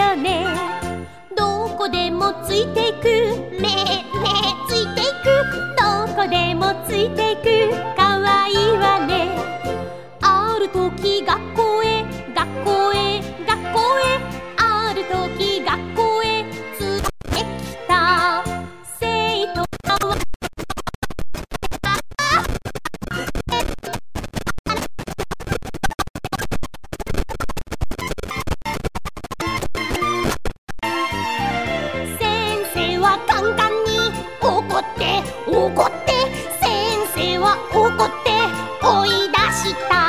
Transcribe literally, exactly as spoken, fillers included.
わね。どこでもついていく、めめついていく、どこでもついていく、かわいいわね。ある時学校へ学校へ学校へ、ある時学校へついてきた生徒がわ先生はカンカンに怒って怒って、先生は怒って追い出した。